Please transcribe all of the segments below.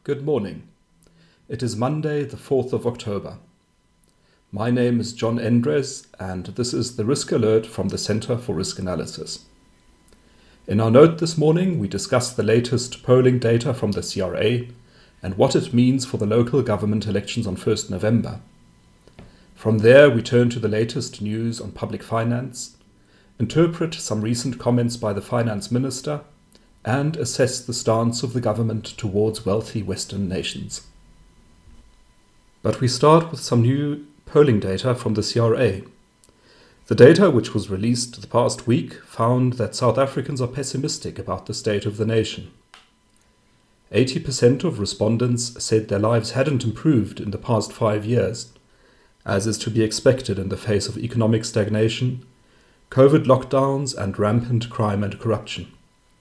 Good morning. It is Monday, the 4th of October. My name is John Endres, and this is the Risk Alert from the Center for Risk Analysis. In our note this morning, we discuss the latest polling data from the CRA and what it means for the local government elections on 1st November. From there, we turn to the latest news on public finance, interpret some recent comments by the Finance Minister, and assess the stance of the government towards wealthy Western nations. But we start with some new polling data from the CRA. The data, which was released the past week, found that South Africans are pessimistic about the state of the nation. 80% of respondents said their lives hadn't improved in the past 5 years, as is to be expected in the face of economic stagnation, COVID lockdowns, and rampant crime and corruption.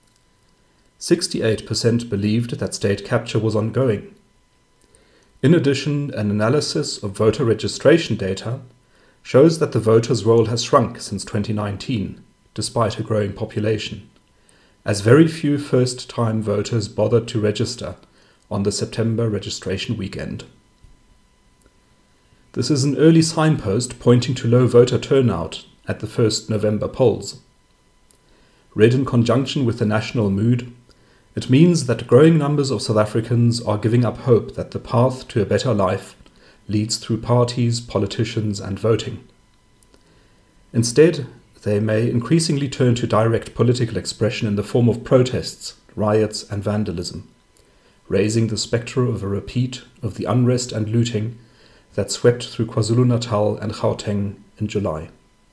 68% believed that state capture was ongoing. In addition, an analysis of voter registration data shows that the voters' roll has shrunk since 2019, despite a growing population, as very few first-time voters bothered to register on the September registration weekend. This is an early signpost pointing to low voter turnout at the 1st November polls. Read in conjunction with the national mood, it means that growing numbers of South Africans are giving up hope that the path to a better life leads through parties, politicians, and voting. Instead, they may increasingly turn to direct political expression in the form of protests, riots, and vandalism, raising the spectre of a repeat of the unrest and looting that swept through KwaZulu-Natal and Gauteng in July.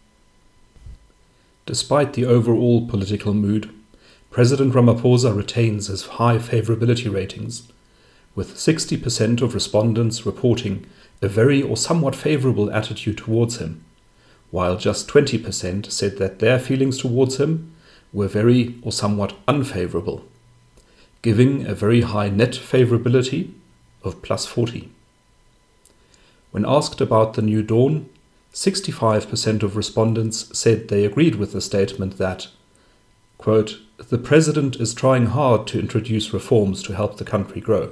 Despite the overall political mood, President Ramaphosa retains his high favorability ratings, with 60% of respondents reporting a very or somewhat favorable attitude towards him, while just 20% said that their feelings towards him were very or somewhat unfavorable, giving a very high net favorability of plus 40. When asked about the new dawn, 65% of respondents said they agreed with the statement that, quote, "The president is trying hard to introduce reforms to help the country grow."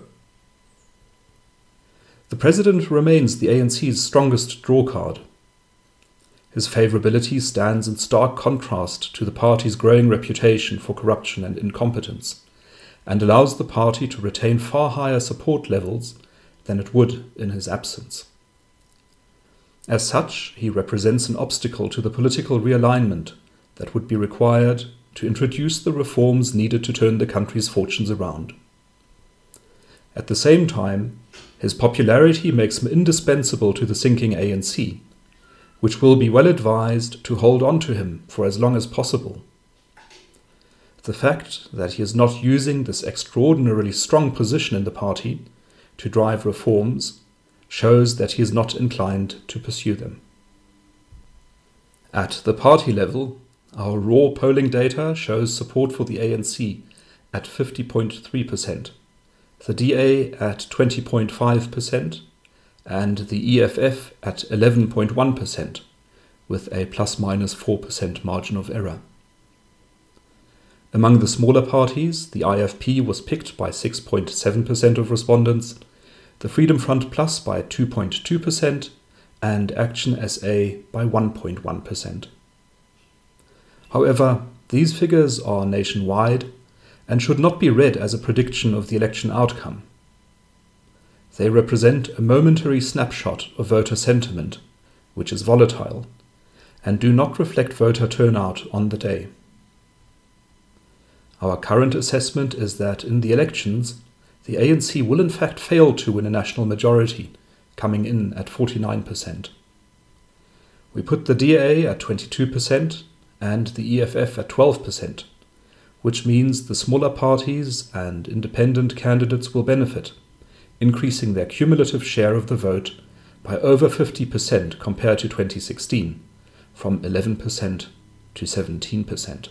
The president remains the ANC's strongest drawcard. His favourability stands in stark contrast to the party's growing reputation for corruption and incompetence, and allows the party to retain far higher support levels than it would in his absence. As such, he represents an obstacle to the political realignment that would be required to introduce the reforms needed to turn the country's fortunes around. At the same time, his popularity makes him indispensable to the sinking ANC, which will be well advised to hold on to him for as long as possible. The fact that he is not using this extraordinarily strong position in the party to drive reforms shows that he is not inclined to pursue them. At the party level, our raw polling data shows support for the ANC at 50.3%, the DA at 20.5%, and the EFF at 11.1%, with a plus-minus 4% margin of error. Among the smaller parties, the IFP was picked by 6.7% of respondents, the Freedom Front Plus by 2.2%, and Action SA by 1.1%. However, these figures are nationwide and should not be read as a prediction of the election outcome. They represent a momentary snapshot of voter sentiment, which is volatile, and do not reflect voter turnout on the day. Our current assessment is that in the elections, the ANC will in fact fail to win a national majority, coming in at 49%. We put the DA at 22%, and the EFF at 12%, which means the smaller parties and independent candidates will benefit, increasing their cumulative share of the vote by over 50% compared to 2016, from 11% to 17%.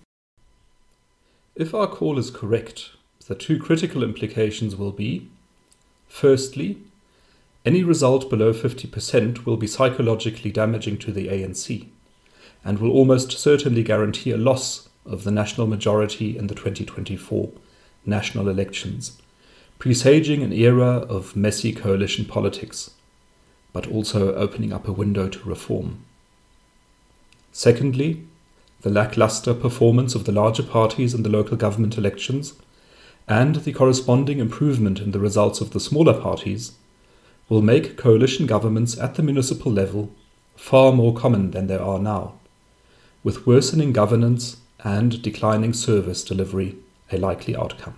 If our call is correct, the two critical implications will be, firstly, any result below 50% will be psychologically damaging to the ANC, and will almost certainly guarantee a loss of the national majority in the 2024 national elections, presaging an era of messy coalition politics, but also opening up a window to reform. Secondly, the lackluster performance of the larger parties in the local government elections and the corresponding improvement in the results of the smaller parties will make coalition governments at the municipal level far more common than they are now, with worsening governance and declining service delivery a likely outcome.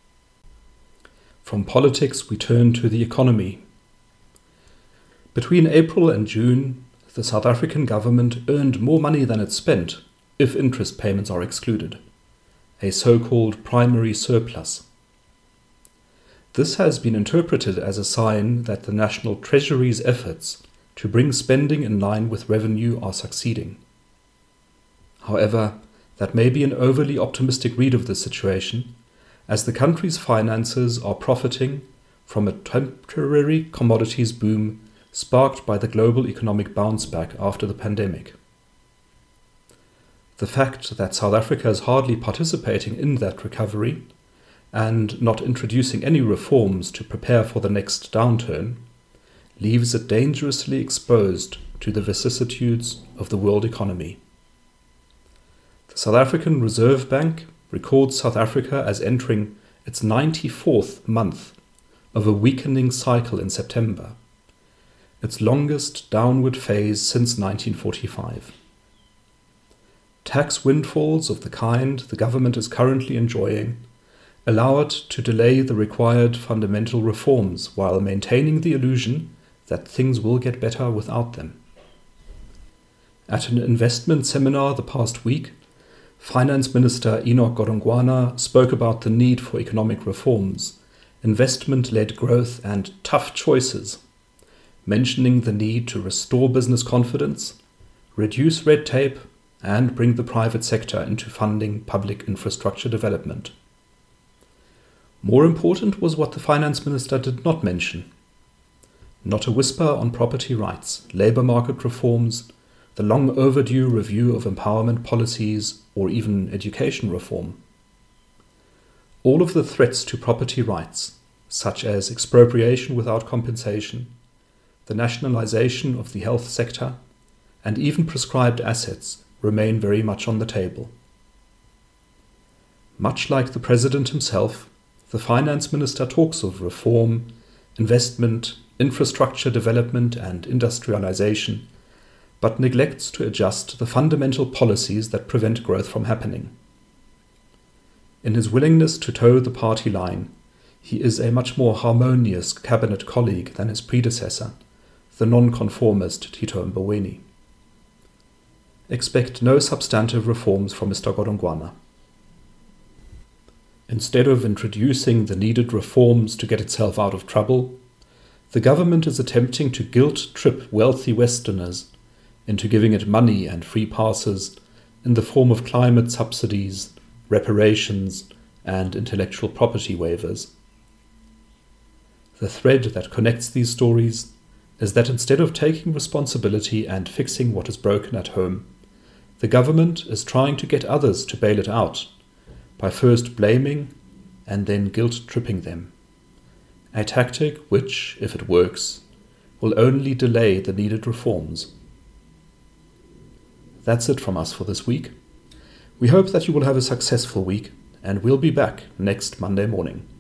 From politics we turn to the economy. Between April and June, the South African government earned more money than it spent, if interest payments are excluded, a so-called primary surplus. This has been interpreted as a sign that the National Treasury's efforts to bring spending in line with revenue are succeeding. However, that may be an overly optimistic read of the situation, as the country's finances are profiting from a temporary commodities boom sparked by the global economic bounce back after the pandemic. The fact that South Africa is hardly participating in that recovery and not introducing any reforms to prepare for the next downturn leaves it dangerously exposed to the vicissitudes of the world economy. The South African Reserve Bank records South Africa as entering its 94th month of a weakening cycle in September, its longest downward phase since 1945. Tax windfalls of the kind the government is currently enjoying allow it to delay the required fundamental reforms while maintaining the illusion that things will get better without them. At an investment seminar the past week, Finance Minister Enoch Godongwana spoke about the need for economic reforms, investment-led growth and tough choices, mentioning the need to restore business confidence, reduce red tape, and bring the private sector into funding public infrastructure development. More important was what the finance minister did not mention. Not a whisper on property rights, labour market reforms, the long overdue review of empowerment policies, or even education reform. All of the threats to property rights, such as expropriation without compensation, the nationalisation of the health sector, and even prescribed assets, remain very much on the table. Much like the President himself, the Finance Minister talks of reform, investment, infrastructure development and industrialization, but neglects to adjust the fundamental policies that prevent growth from happening. In his willingness to toe the party line, he is a much more harmonious cabinet colleague than his predecessor, the nonconformist Tito Mboweni. Expect no substantive reforms from Mr. Godongwana. Instead of introducing the needed reforms to get itself out of trouble, the government is attempting to guilt-trip wealthy Westerners into giving it money and free passes in the form of climate subsidies, reparations, and intellectual property waivers. The thread that connects these stories is that instead of taking responsibility and fixing what is broken at home, the government is trying to get others to bail it out by first blaming and then guilt-tripping them, a tactic which, if it works, will only delay the needed reforms. That's it from us for this week. We hope that you will have a successful week, and we'll be back next Monday morning.